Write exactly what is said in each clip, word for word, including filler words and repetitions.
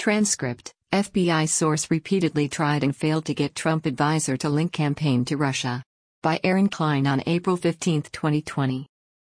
Transcript: F B I source repeatedly tried and failed to get Trump advisor to link campaign to Russia. By Aaron Klein on April fifteenth, twenty twenty.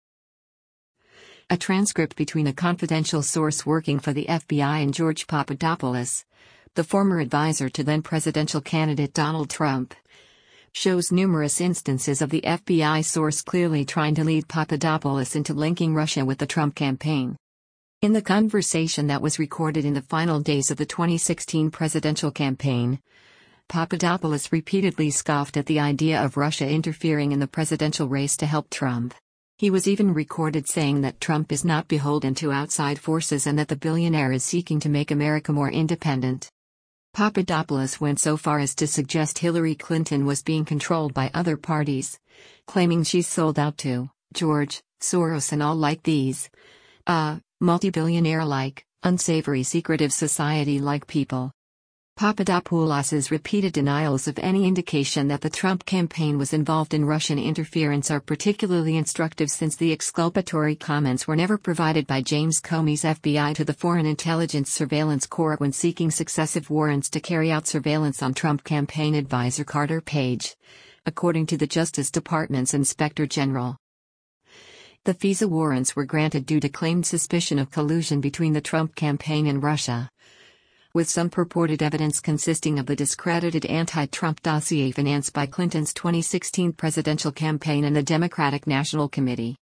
A transcript between a confidential source working for the F B I and George Papadopoulos, the former advisor to then presidential candidate Donald Trump, shows numerous instances of the F B I source clearly trying to lead Papadopoulos into linking Russia with the Trump campaign. In the conversation that was recorded in the final days of the twenty sixteen presidential campaign, Papadopoulos repeatedly scoffed at the idea of Russia interfering in the presidential race to help Trump. He was even recorded saying that Trump is not beholden to outside forces and that the billionaire is seeking to make America more independent. Papadopoulos went so far as to suggest Hillary Clinton was being controlled by other parties, claiming she's sold out to George Soros and all like these, uh, multi-billionaire-like, unsavory secretive society-like people. Papadopoulos's repeated denials of any indication that the Trump campaign was involved in Russian interference are particularly instructive since the exculpatory comments were never provided by James Comey's F B I to the Foreign Intelligence Surveillance Corps when seeking successive warrants to carry out surveillance on Trump campaign advisor Carter Page, according to the Justice Department's Inspector General. The FISA warrants were granted due to claimed suspicion of collusion between the Trump campaign and Russia, with some purported evidence consisting of the discredited anti-Trump dossier financed by Clinton's twenty sixteen presidential campaign and the Democratic National Committee.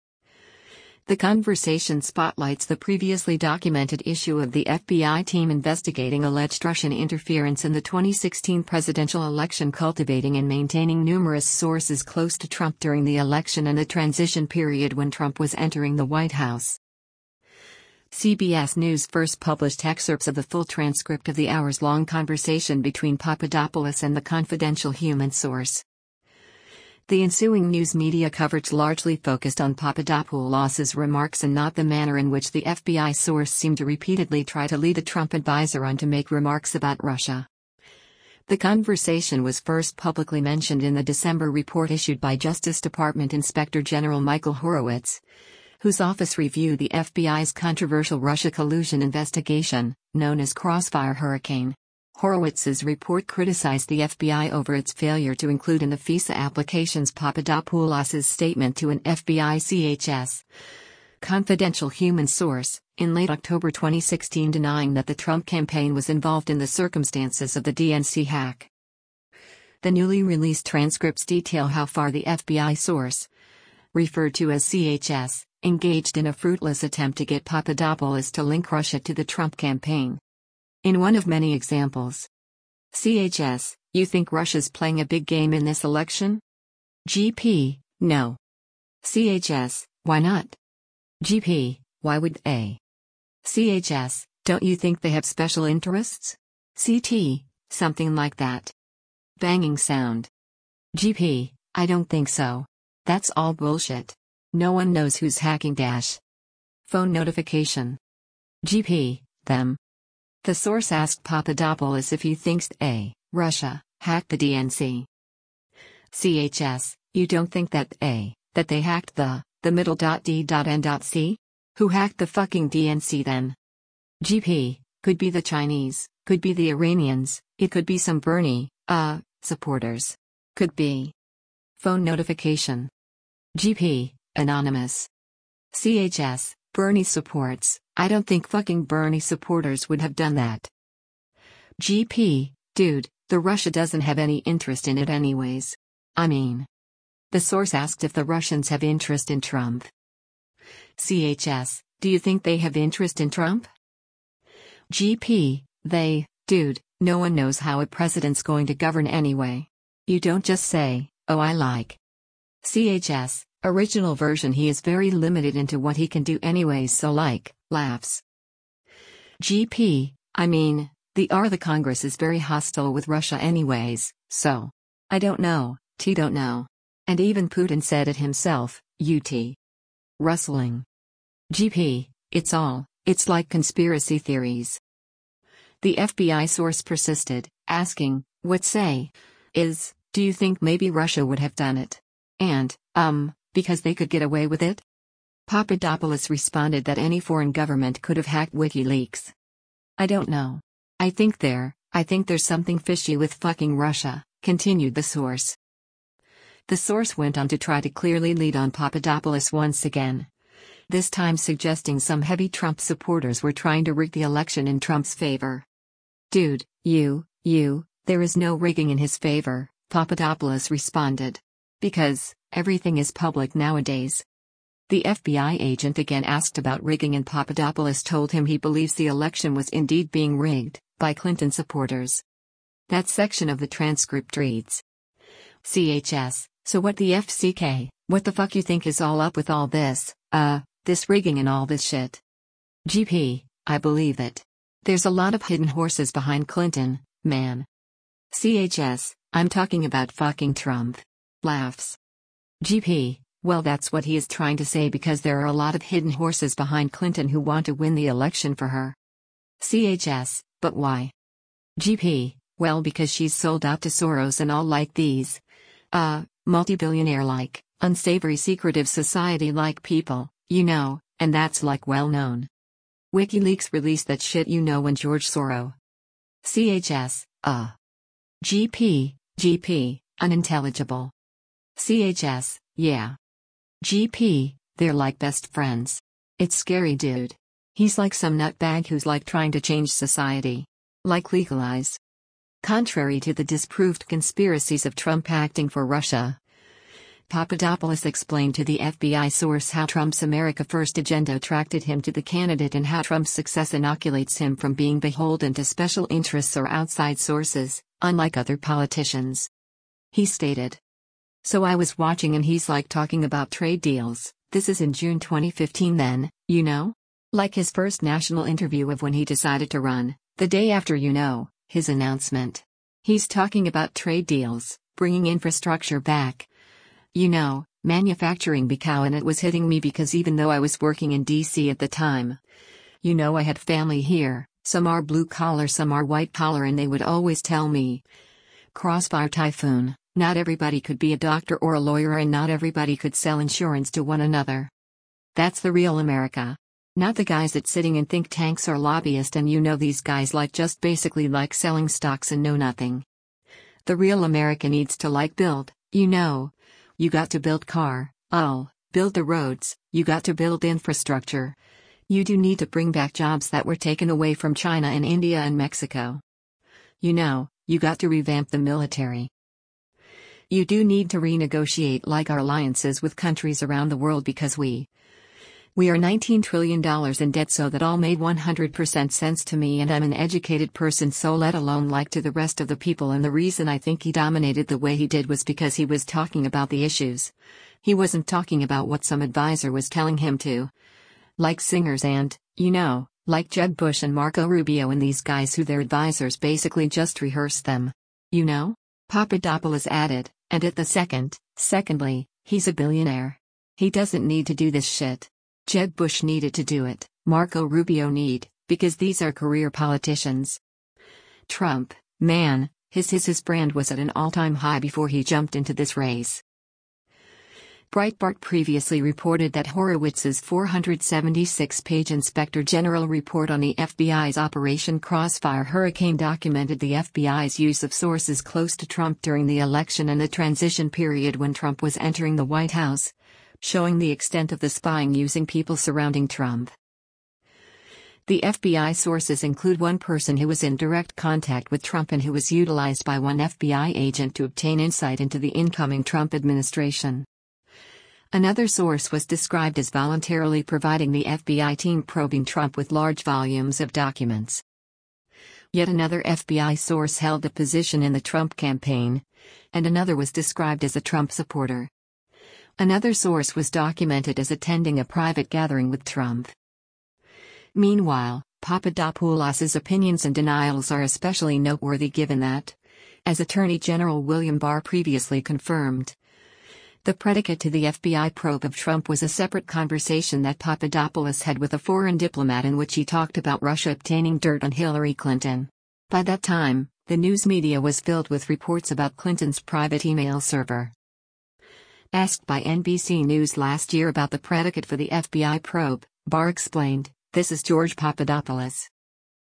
The conversation spotlights the previously documented issue of the F B I team investigating alleged Russian interference in the twenty sixteen presidential election, cultivating and maintaining numerous sources close to Trump during the election and the transition period when Trump was entering the White House. C B S News first published excerpts of the full transcript of the hours-long conversation between Papadopoulos and the confidential human source. The ensuing news media coverage largely focused on Papadopoulos's remarks and not the manner in which the F B I source seemed to repeatedly try to lead the Trump advisor on to make remarks about Russia. The conversation was first publicly mentioned in the December report issued by Justice Department Inspector General Michael Horowitz, whose office reviewed the F B I's controversial Russia collusion investigation, known as Crossfire Hurricane. Horowitz's report criticized the F B I over its failure to include in the FISA applications Papadopoulos's statement to an F B I C H S confidential human source, in late October twenty sixteen, denying that the Trump campaign was involved in the circumstances of the D N C hack. The newly released transcripts detail how far the F B I source, referred to as C H S, engaged in a fruitless attempt to get Papadopoulos to link Russia to the Trump campaign. In one of many examples. C H S, you think Russia's playing a big game in this election? G P, no. C H S, why not? G P, why would they? C H S, don't you think they have special interests? C T, something like that. Banging sound. G P, I don't think so. That's all bullshit. No one knows who's hacking dash. Phone notification. G P, them. The source asked Papadopoulos if he thinks A, Russia, hacked the D N C. C H S, you don't think that A, that they hacked the, the middle dot D dot N dot C? Who hacked the fucking D N C then? G P, could be the Chinese, could be the Iranians, it could be some Bernie, uh, supporters. Could be. Phone notification. G P, anonymous. C H S, Bernie supports. I don't think fucking Bernie supporters would have done that. G P, dude, the Russia doesn't have any interest in it anyways. I mean. The source asked if the Russians have interest in Trump. C H S, do you think they have interest in Trump? G P, they, dude, no one knows how a president's going to govern anyway. You don't just say, oh I like. C H S, original version he is very limited into what he can do anyways so like, laughs. G P, I mean, the R the Congress is very hostile with Russia anyways, so. I don't know, T don't know. And even Putin said it himself, U T. Rustling. G P, it's all, it's like conspiracy theories. The F B I source persisted, asking, what say, is, do you think maybe Russia would have done it? And, um, because they could get away with it? Papadopoulos responded that any foreign government could have hacked WikiLeaks. I don't know. I think there, I think there's something fishy with fucking Russia, continued the source. The source went on to try to clearly lead on Papadopoulos once again. This time suggesting some heavy Trump supporters were trying to rig the election in Trump's favor. Dude, you, you, there is no rigging in his favor, Papadopoulos responded. Because, everything is public nowadays. The F B I agent again asked about rigging and Papadopoulos told him he believes the election was indeed being rigged, by Clinton supporters. That section of the transcript reads. C H S, so what the F C K, what the fuck you think is all up with all this, uh, this rigging and all this shit? G P, I believe it. There's a lot of hidden horses behind Clinton, man. C H S, I'm talking about fucking Trump. Laughs. G P, well that's what he is trying to say because there are a lot of hidden horses behind Clinton who want to win the election for her. C H S, but why? G P, well because she's sold out to Soros and all like these, uh, multi-billionaire-like, unsavory secretive society-like people, you know, and that's like well known. WikiLeaks released that shit you know when George Soros. C H S, uh. G P, G P, unintelligible. C H S, yeah. G P, they're like best friends. It's scary dude. He's like some nutbag who's like trying to change society. Like legalize. Contrary to the disproved conspiracies of Trump acting for Russia. Papadopoulos explained to the F B I source how Trump's America First agenda attracted him to the candidate and how Trump's success inoculates him from being beholden to special interests or outside sources, unlike other politicians. He stated. So I was watching and he's like talking about trade deals, this is in June twenty fifteen then, you know? Like his first national interview of when he decided to run, the day after you know, his announcement. He's talking about trade deals, bringing infrastructure back. You know, manufacturing becow and it was hitting me because even though I was working in D C at the time, you know I had family here, some are blue collar some are white collar and they would always tell me, Crossfire Typhoon, not everybody could be a doctor or a lawyer and not everybody could sell insurance to one another. That's the real America. Not the guys that sitting in think tanks or lobbyists and you know these guys like just basically like selling stocks and know nothing. The real America needs to like build, you know. You got to build car, oh, build the roads, you got to build infrastructure. You do need to bring back jobs that were taken away from China and India and Mexico. You know, you got to revamp the military. You do need to renegotiate like our alliances with countries around the world because we We are nineteen trillion dollars in debt so that all made one hundred percent sense to me and I'm an educated person so let alone like to the rest of the people and the reason I think he dominated the way he did was because he was talking about the issues. He wasn't talking about what some advisor was telling him to. Like singers and, you know, like Jeb Bush and Marco Rubio and these guys who their advisors basically just rehearsed them. You know? Papadopoulos added, and at the second, secondly, he's a billionaire. He doesn't need to do this shit. Jeb Bush needed to do it, Marco Rubio need, because these are career politicians. Trump, man, his his his brand was at an all-time high before he jumped into this race. Breitbart previously reported that Horowitz's four hundred seventy-six page Inspector General report on the F B I's Operation Crossfire Hurricane documented the F B I's use of sources close to Trump during the election and the transition period when Trump was entering the White House, showing the extent of the spying using people surrounding Trump. The F B I sources include one person who was in direct contact with Trump and who was utilized by one F B I agent to obtain insight into the incoming Trump administration. Another source was described as voluntarily providing the F B I team probing Trump with large volumes of documents. Yet another F B I source held a position in the Trump campaign, and another was described as a Trump supporter. Another source was documented as attending a private gathering with Trump. Meanwhile, Papadopoulos's opinions and denials are especially noteworthy given that, as Attorney General William Barr previously confirmed, the predicate to the F B I probe of Trump was a separate conversation that Papadopoulos had with a foreign diplomat in which he talked about Russia obtaining dirt on Hillary Clinton. By that time, the news media was filled with reports about Clinton's private email server. Asked by N B C News last year about the predicate for the F B I probe, Barr explained, "This is George Papadopoulos."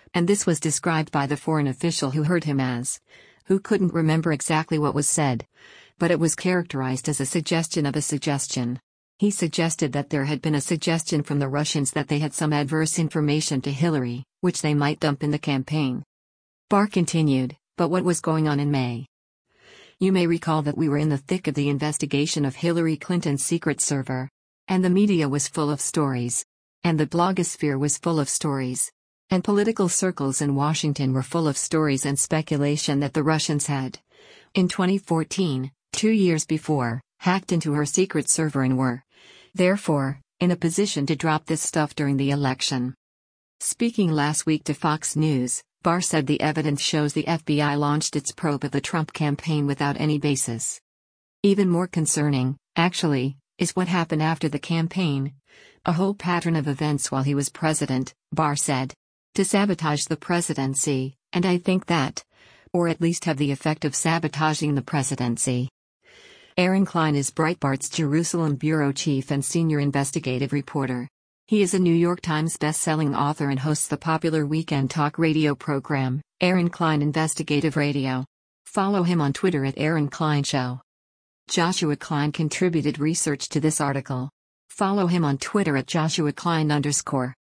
And this was described by the foreign official who heard him as, who couldn't remember exactly what was said, but it was characterized as a suggestion of a suggestion. He suggested that there had been a suggestion from the Russians that they had some adverse information to Hillary, which they might dump in the campaign. Barr continued, but what was going on in May? You may recall that we were in the thick of the investigation of Hillary Clinton's secret server. And the media was full of stories. And the blogosphere was full of stories. And political circles in Washington were full of stories and speculation that the Russians had, in twenty fourteen, two years before, hacked into her secret server and were, therefore, in a position to drop this stuff during the election. Speaking last week to Fox News, Barr said the evidence shows the F B I launched its probe of the Trump campaign without any basis. Even more concerning, actually, is what happened after the campaign. A whole pattern of events while he was president, Barr said. To sabotage the presidency, and I think that, or at least have the effect of sabotaging the presidency. Aaron Klein is Breitbart's Jerusalem bureau chief and senior investigative reporter. He is a New York Times best-selling author and hosts the popular weekend talk radio program, Aaron Klein Investigative Radio. Follow him on Twitter at Aaron Klein Show. Joshua Klein contributed research to this article. Follow him on Twitter at Joshua Klein underscore.